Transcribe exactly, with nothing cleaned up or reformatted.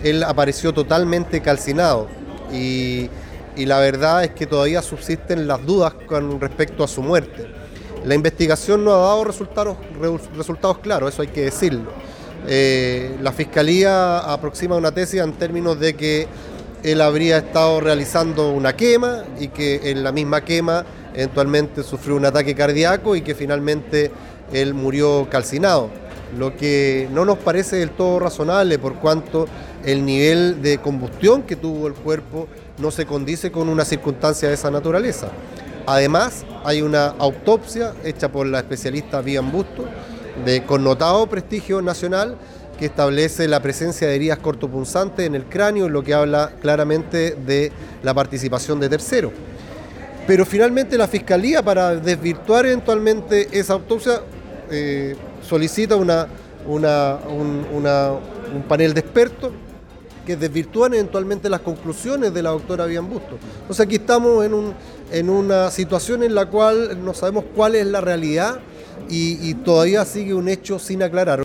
él apareció totalmente calcinado y, y la verdad es que todavía subsisten las dudas con respecto a su muerte. La investigación no ha dado resultados, resultados claros, eso hay que decirlo. Eh, la Fiscalía aproxima una tesis en términos de que él habría estado realizando una quema y que en la misma quema eventualmente sufrió un ataque cardíaco y que finalmente él murió calcinado, lo que no nos parece del todo razonable por cuanto el nivel de combustión que tuvo el cuerpo no se condice con una circunstancia de esa naturaleza. Además, hay una autopsia hecha por la especialista Vivian Busto, de connotado prestigio nacional, que establece la presencia de heridas cortopunzantes en el cráneo, lo que habla claramente de la participación de terceros. Pero finalmente la Fiscalía, para desvirtuar eventualmente esa autopsia, eh, solicita una, una, un, una, un panel de expertos que desvirtúan eventualmente las conclusiones de la doctora Vivian Busto. Entonces aquí estamos en, un, en una situación en la cual no sabemos cuál es la realidad y, y todavía sigue un hecho sin aclarar.